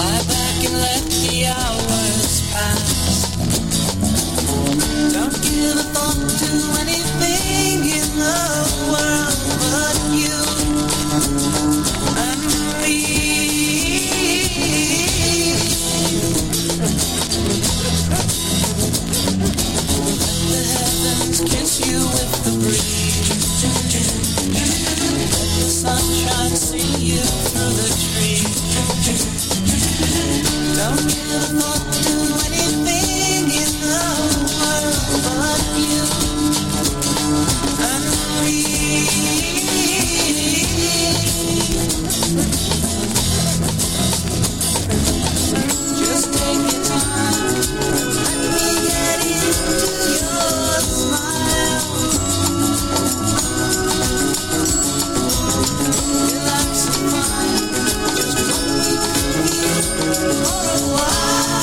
Lie back and let the hours pass. Don't give a thought to anything in the world but you and me. Let the heavens kiss you with the breeze. Let the sunshine see you through the trees. Don't give a thought to anything in the world but you and me. Just take your time, let me get into your smile. Relax and find just what we can be for a while.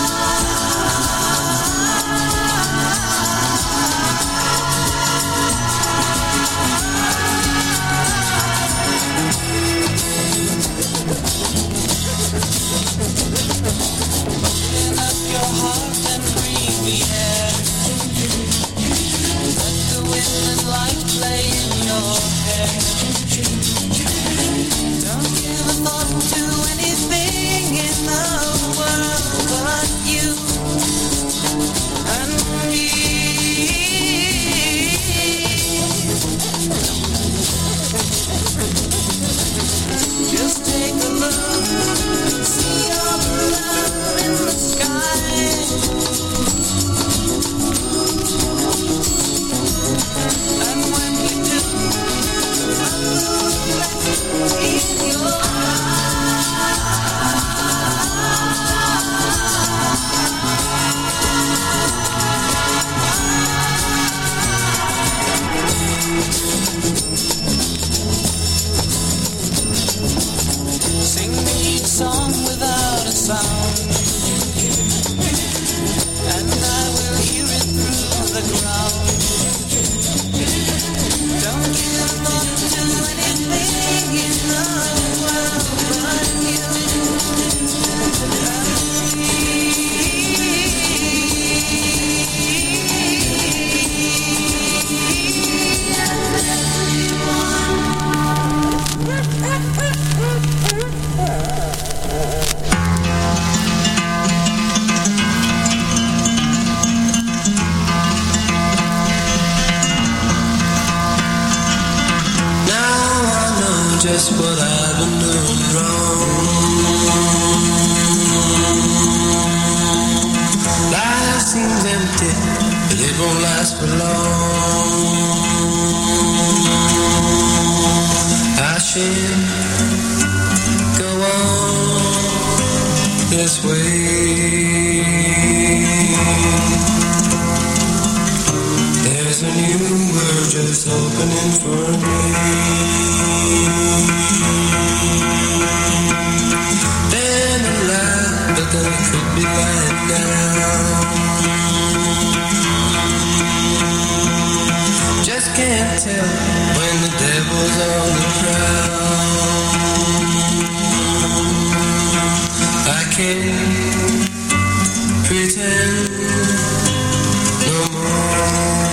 Open up your heart and breathe the air. Let the wind and light play in your hair. Don't give a thought to anything in the world but you and me. Just take a look, see all the love in the sky. And when you do, I look back in your sing me a song without a sound, and I will hear it through the ground. Don't give a thought to anything in the world but you and me. Just what I've been doing wrong. Life seems empty, but it won't last for long. I should go on this way. There's a new world just opening for me. Been alive, but then it could be lying down. Just can't tell when the devil's on the prowl. I can't pretend no more.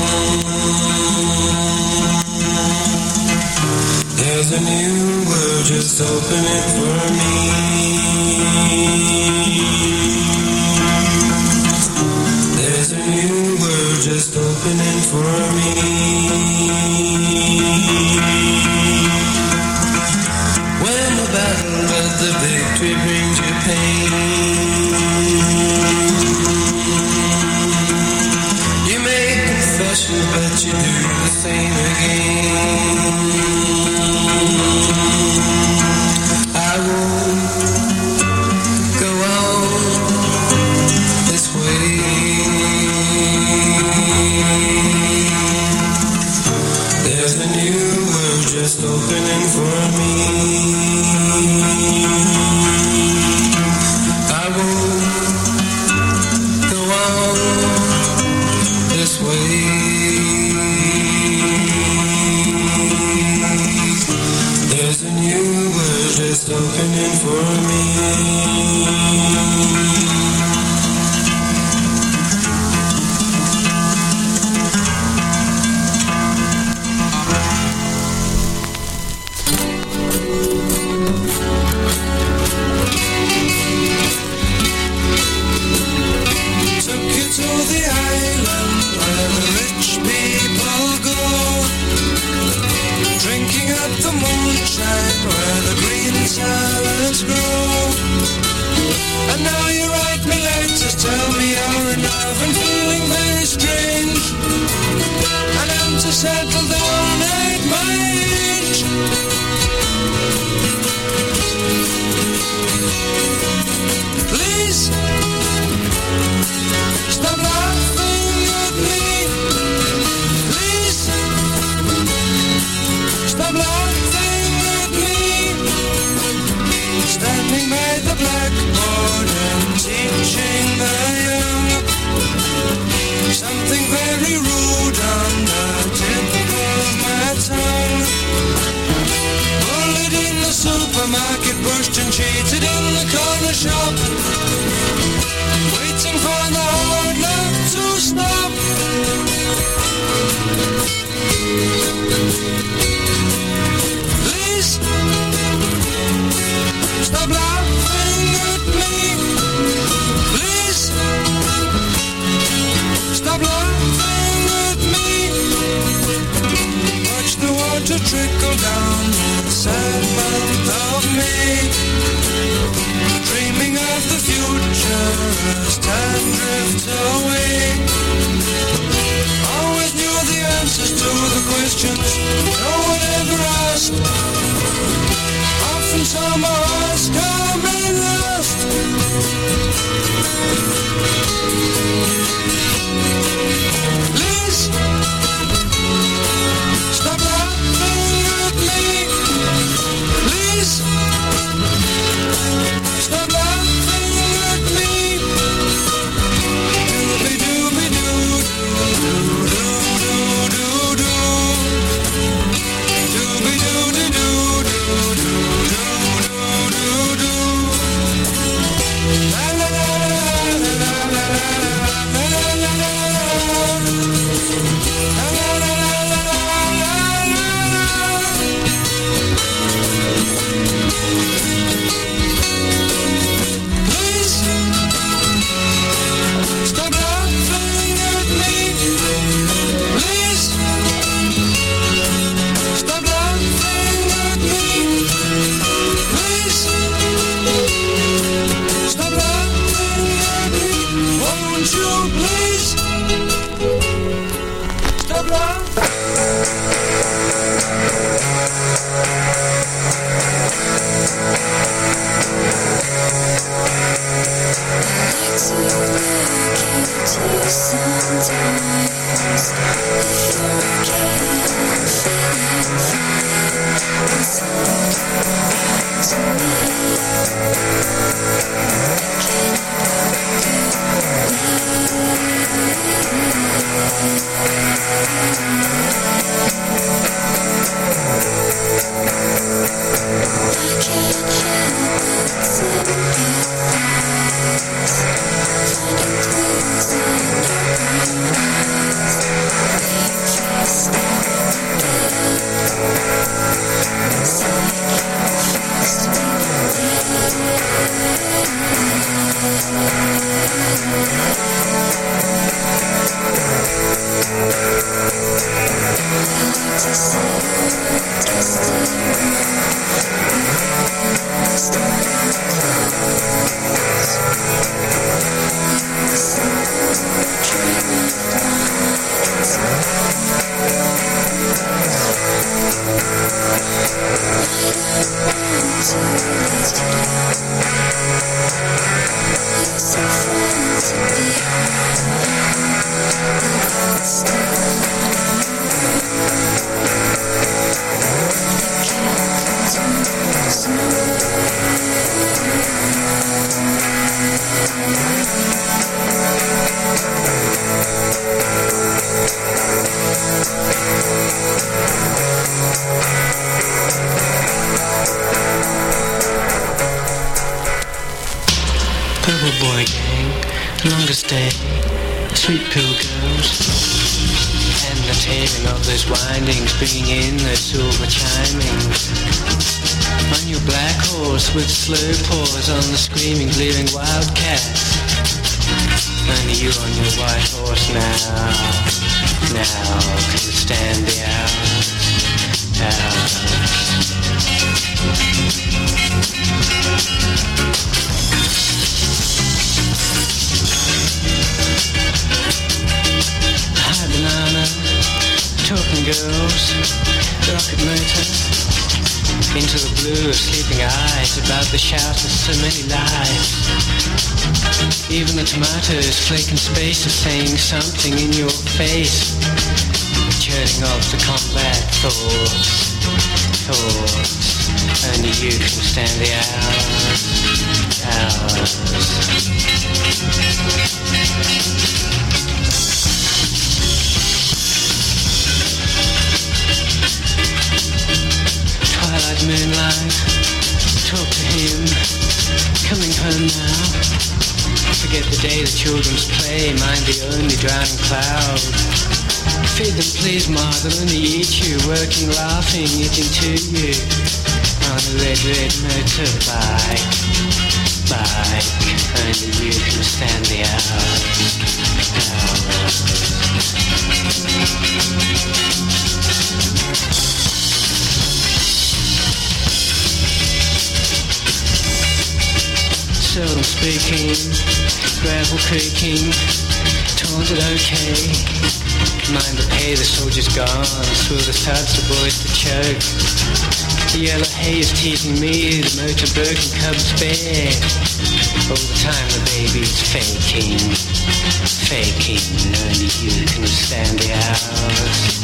There's a new world just opening for me. There's a new world just opening for me. When the battle but the victory brings you pain, you make confessions but you do the same again. I won't go on this way. There's a new world just opening for me. I won't was just opening for me. Salads grow. And now you write me letters, tell me you're in love and feeling very strange. And I'm to settle down at my age. Please stop laughing at me. Please stop laughing at me. Standing by the blackboard and teaching the young something very rude on the tip of my tongue. Bullied in the supermarket, pushed and cheated in the corner shop, waiting for the hard luck to stop. Please stop laughing at me. Please stop laughing at me. Watch the water trickle down the sad month of May, dreaming of the future as time drifts away. Always knew the answers to the questions no one ever asked. Often saw my hearts coming lost. Please stop laughing at me. Please stop laughing at me. Dooby-dooby-doo, doo-doo-doo-doo-doo. Purple Boy Gang, Longest Day, Sweet Pill Girls, and the taming of those windings, bringing in those silver chimings. On your black horse with slow paws on the screaming, bleating wildcats. Only you on your white horse now can stand the hours. High banana, talking girls, rocket motor, into the blue of sleeping eyes, about the shout of so many lives. Even the tomatoes flake in space are saying something in your face. Churning of the combat thoughts. Only you can stand the hours. Twilight moonlight, talk to him, coming home now. Forget the day the children's play, mind the only drowning cloud. Feed them please, Ma, they'll only eat you, working, laughing, eating to you. On a red motorbike, only you can stand the hours. Seldom speaking, gravel creaking, taunted okay. Mind the pay, the soldier's gone, through the suds, the boys to choke. The yellow haze teasing me, the motor broken cub's bare. All the time the baby's faking, only you can stand the hours.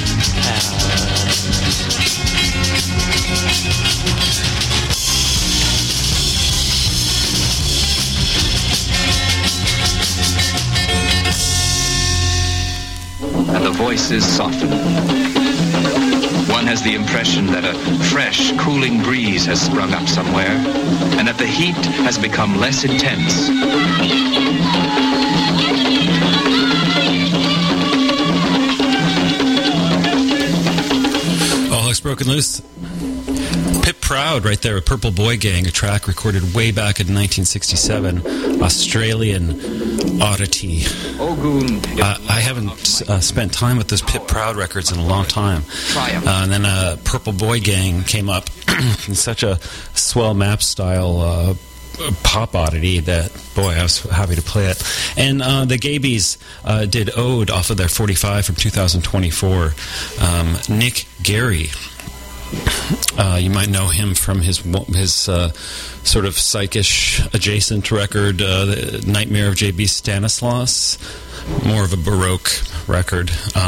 And the voices soften. One has the impression that a fresh, cooling breeze has sprung up somewhere, and that the heat has become less intense. All Heck's Broken Loose. Pip Proud right there with Purple Boy Gang, a track recorded way back in 1967. Australian oddity. I haven't spent time with those Pip Proud records in a long time. And then Purple Boy Gang came up in such a swell map style pop oddity that, boy, I was happy to play it. And the Gabies did Ode off of their 45 from 2024. Nick Gary. You might know him from his sort of psychish adjacent record, The Nightmare of J.B. Stanislaus, more of a Baroque record.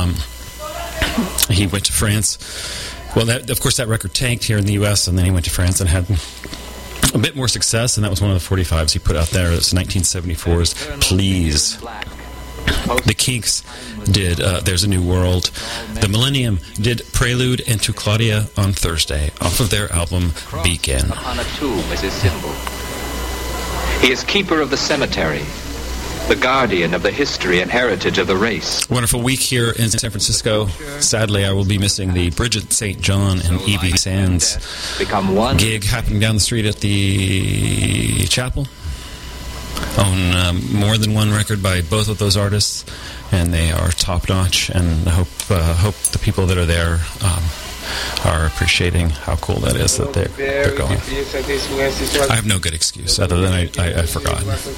He went to France. Well, of course, that record tanked here in the U.S., and then he went to France and had a bit more success, and that was one of the 45s he put out there. It was 1974's Please. The Kinks did There's a New World. The Millennium did Prelude and To Claudia on Thursday off of their album Beacon. Upon a tomb is his symbol. He is keeper of the cemetery, the guardian of the history and heritage of the race. Wonderful week here in San Francisco. Sadly, I will be missing the Bridget St. John and Evie Sands gig happening down the street at the Chapel. Own more than one record by both of those artists, and they are top-notch, and I hope the people that are there are appreciating how cool that is that they're going. I have no good excuse other than I forgot.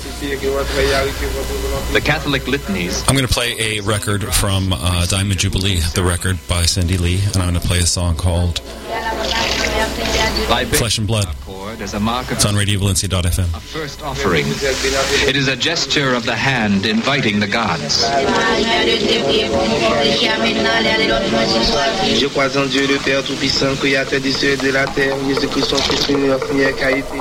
The Catholic litanies. I'm going to play a record from Diamond Jubilee, the record by Cindy Lee, and I'm going to play a song called Flesh and Blood. As a mark of it's on RadioValencia.fm. A first offering. It is a gesture of the hand inviting the gods. Je crois en Dieu le Père Tout-Puissant, créateur des cieux et de la terre, Jésus-Christ son Fils, une première qualité.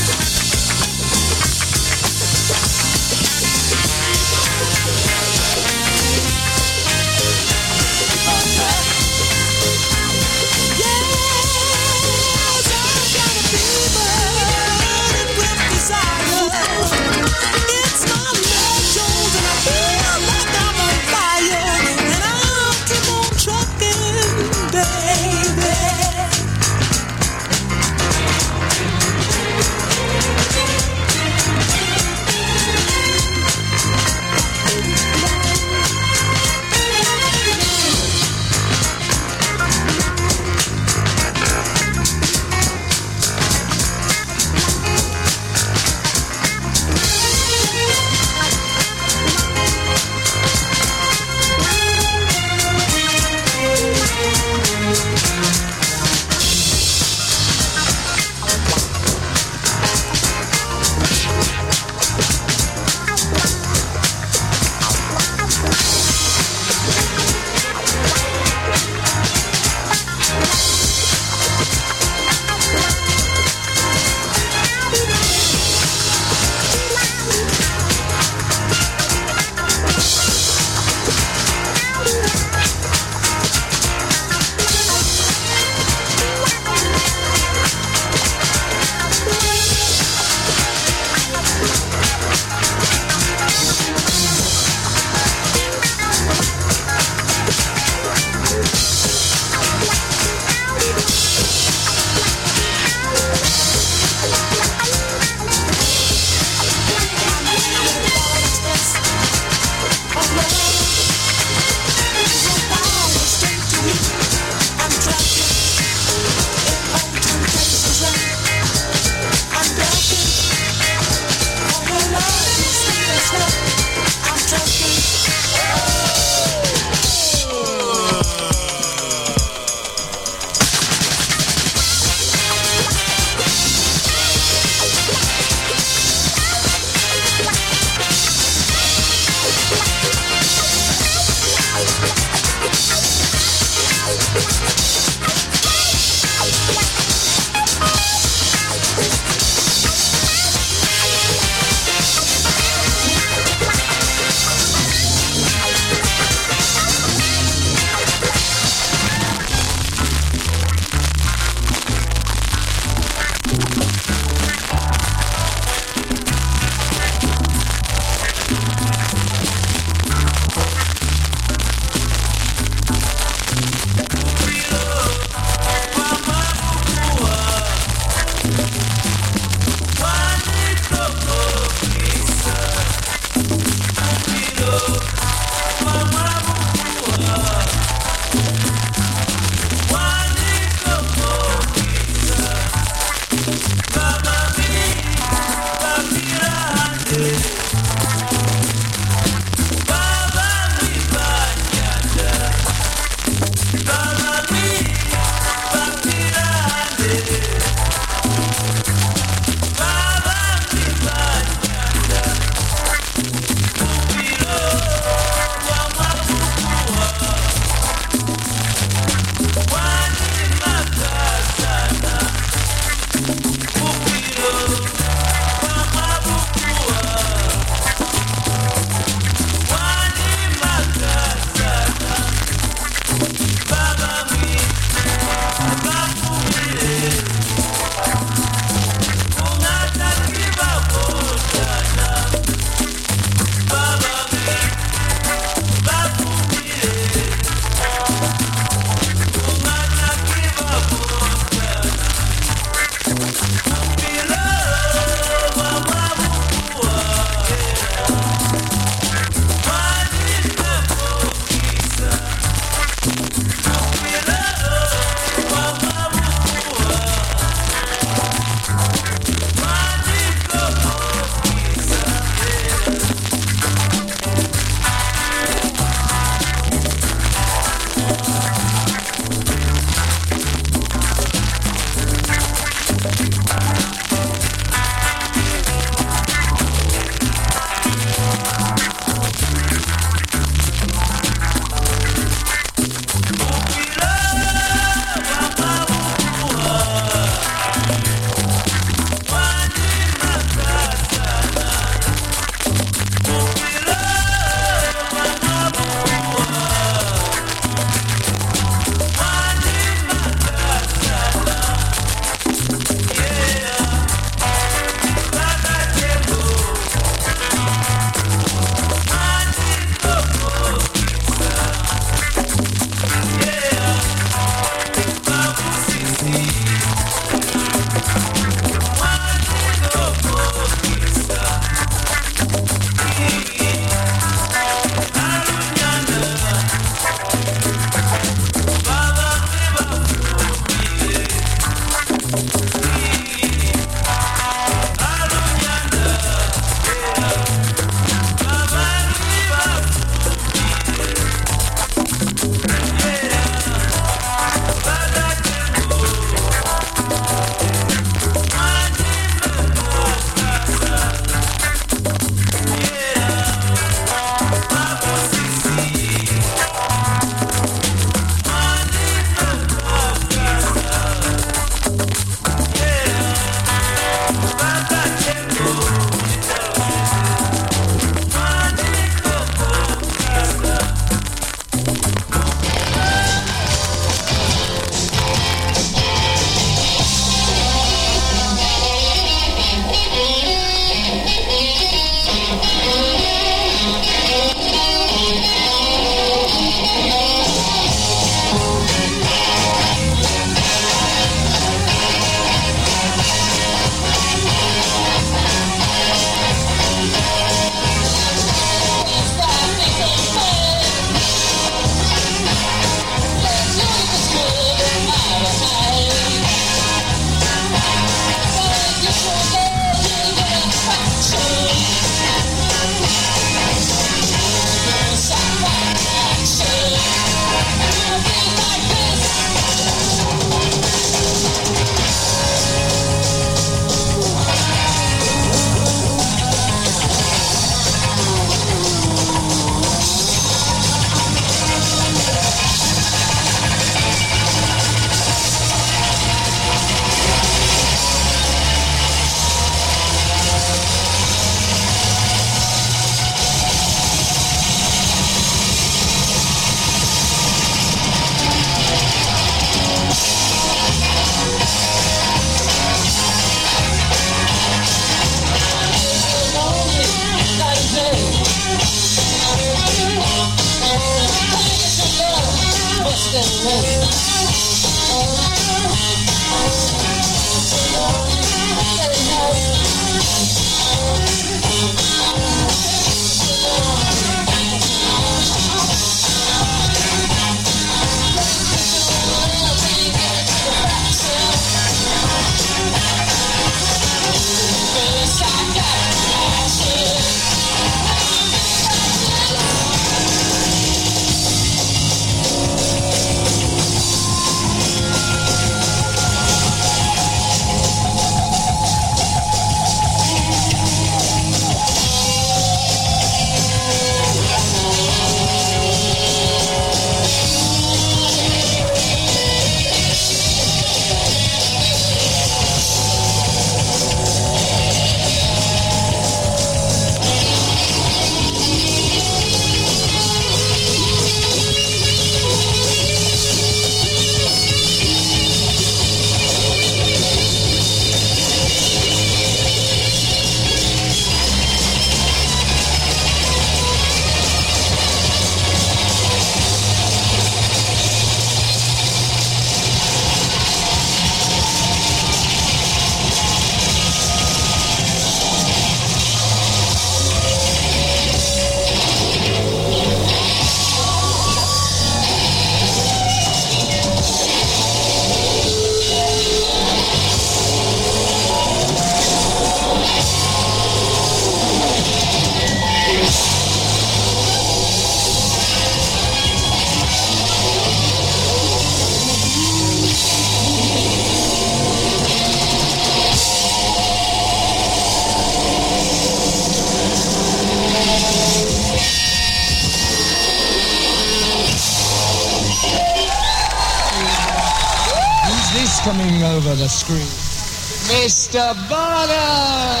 the screen, Mr. Bonham!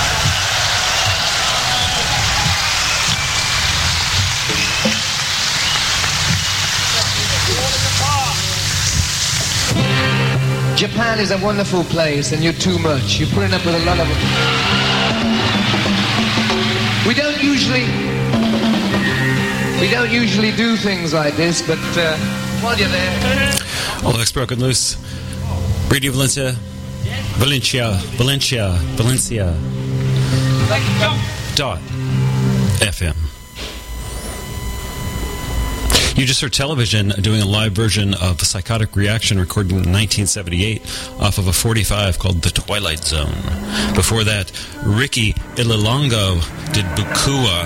Japan is a wonderful place, and you're too much. You're putting up with a lot of it. We don't usually do things like this, but while you're there... All X Broken Loose. Radio Valencia. .fm. You just heard Television doing a live version of Psychotic Reaction recorded in 1978 off of a 45 called The Twilight Zone. Before that, Ricky Ililongo did Bukua.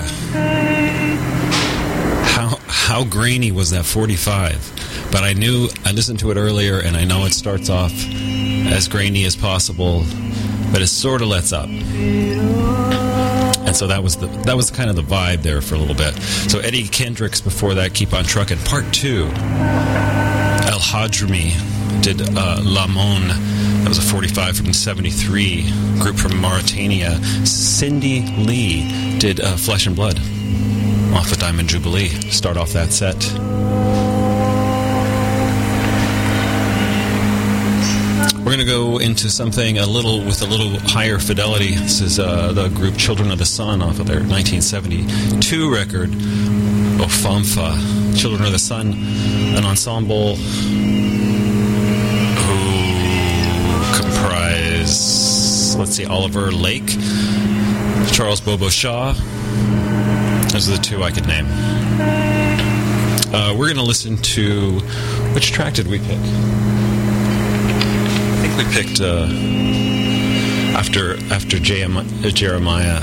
How grainy was that 45? But I listened to it earlier, and I know it starts off as grainy as possible, but it sort of lets up. And so that was kind of the vibe there for a little bit. So Eddie Kendricks before that, Keep on Truckin'. Part 2, El Hadrimi did Lamon. That was a 45 from 73, group from Mauritania. Cindy Lee did Flesh and Blood off of Diamond Jubilee. Start off that set. We're going to go into something with a little higher fidelity. This is the group Children of the Sun off of their 1972 record, Ofamfa. Children of the Sun, an ensemble who comprise, Oliver Lake, Charles Bobo Shaw. Those are the two I could name. We're going to listen to... Which track did we pick? We picked after Jeremiah.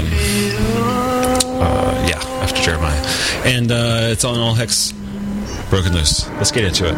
After Jeremiah, and it's on All Hex Broken Loose. Let's get into it.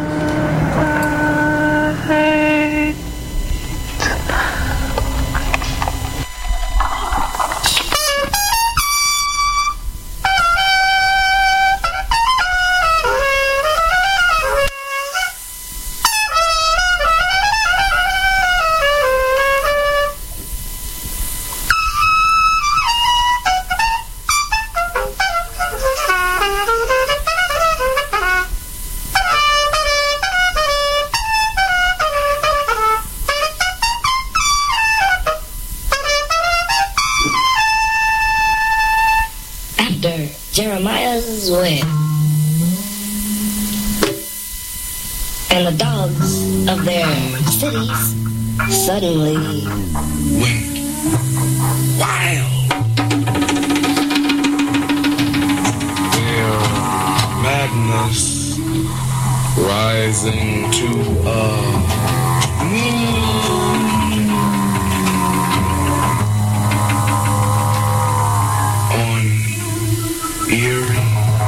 Jeremiah's web, and the dogs of their cities suddenly went wild. Their madness rising to a eerie,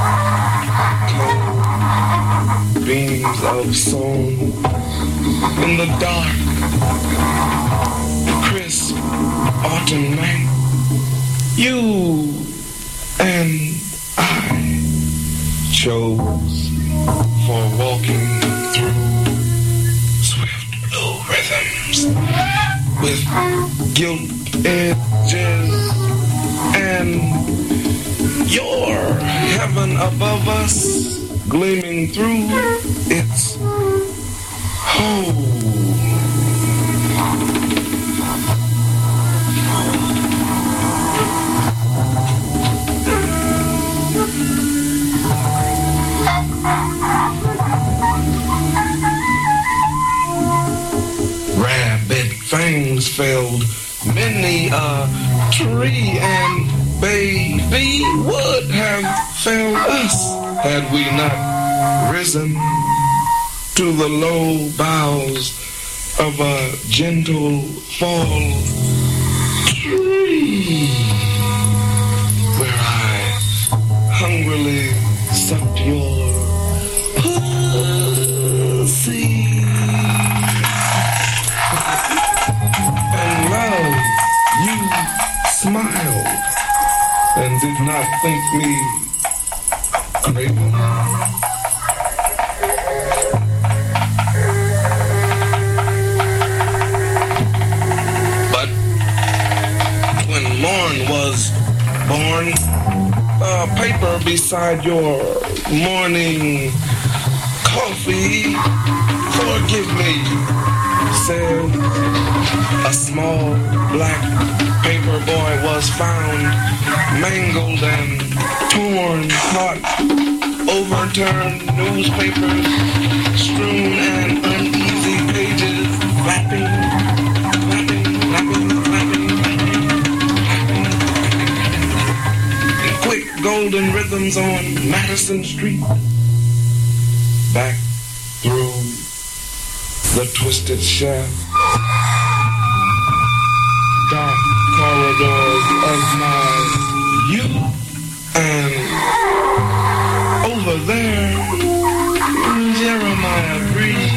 cold beams of song in the dark, crisp autumn night. You and I chose for walking through swift blue rhythms with gilt edges and your heaven above us, gleaming through its hole. Rabbit fangs felled many a tree, and baby would have failed us had we not risen to the low boughs of a gentle fall tree, where I hungrily sucked your pussy and love, you smiled and did not think me craven. born. A paper beside your morning coffee. Forgive me, said a small black paper boy was found mangled and torn, caught, overturned newspapers, strewn and uneasy pages, flapping, flapping, flapping, flapping, and quick golden rhythms on Madison Street, back through the twisted shaft, dark corridors of my youth, and over there, Jeremiah breathed.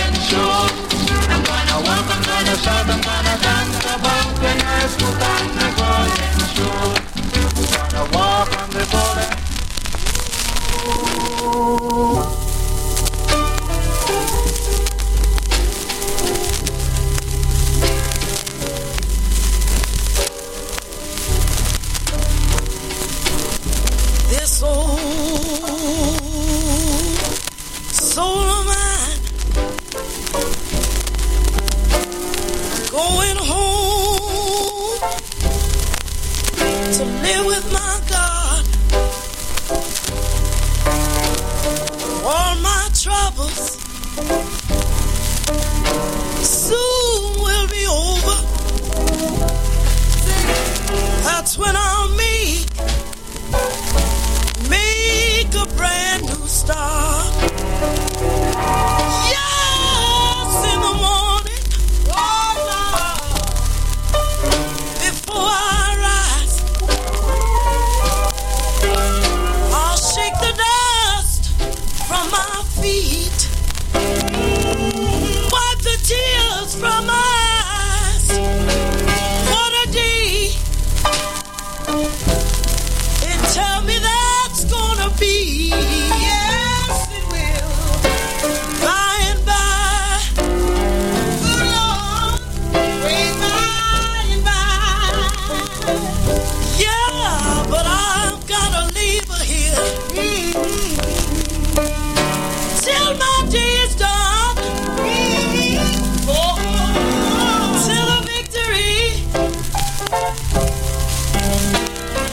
I'm gonna walk, I'm gonna shout, I'm gonna dance about when I put on the live with my God. All my troubles soon will be over. That's when I'll make a brand new start. Yes, in the morning, oh Lord, before I rise, I'll shake the dust from my feet, wipe the tears from my eyes. What a day. And tell me that's gonna be. Yes, it will. By and by. Good Lord. Way by and by. Yeah, but I've gotta leave her here. Till my day is done. Till the victory.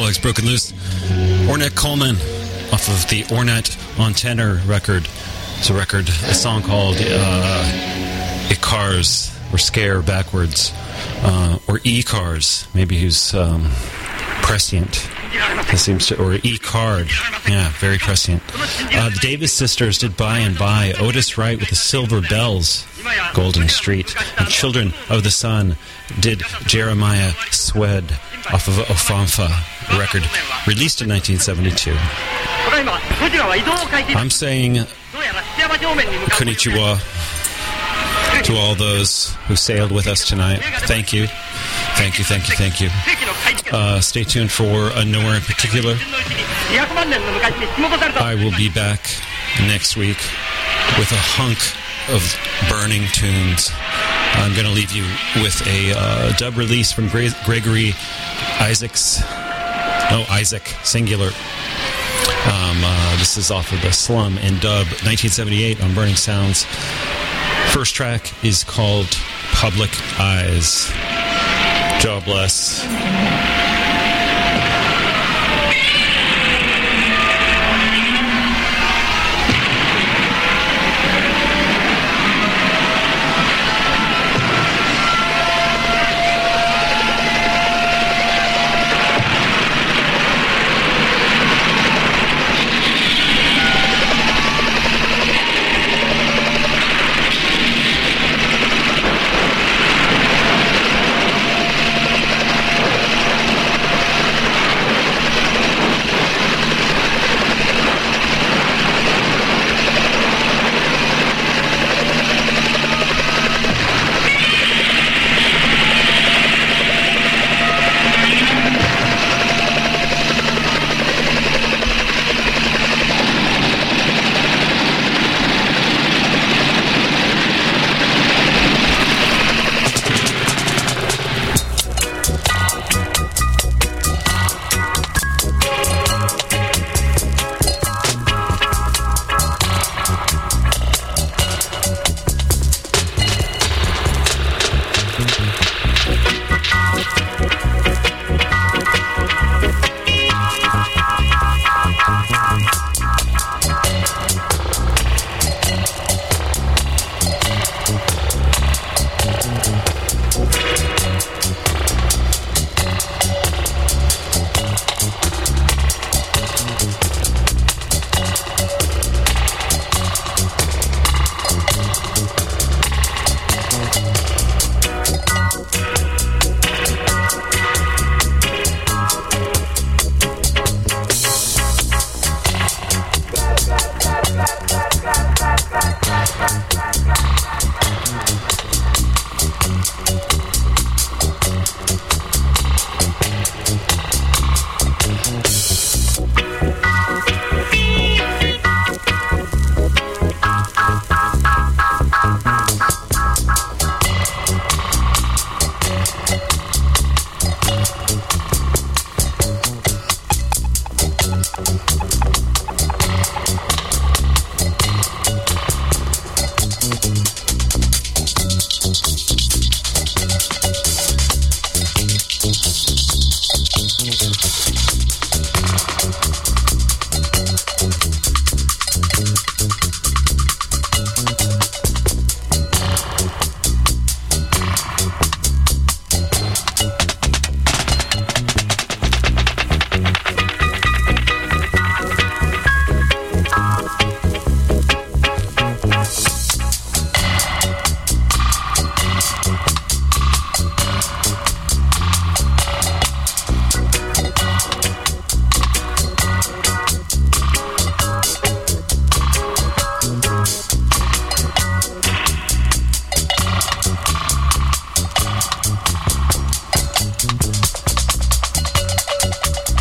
Alcoholics Broken Loose. Ornette Coleman off of the Ornette on Tenor record. It's a song called E-Cars, or Scare backwards, or E-Cars. Maybe he's prescient. It seems to, or E-Card. Yeah, very prescient. The Davis Sisters did By and By. Otis Wright with the Silver Bells, Golden Street. And Children of the Sun did Jeremiah Swed off of Ofanfa, a record released in 1972. I'm saying konnichiwa to all those who sailed with us tonight. Thank you. Thank you, thank you, thank you. Stay tuned for a Nowhere in Particular. I will be back next week with a hunk of burning tunes. I'm going to leave you with a dub release from Gregory Isaacs. No, Isaac, singular. This is off of the Slum and Dub, 1978 on Burning Sounds. First track is called Public Eyes. God bless.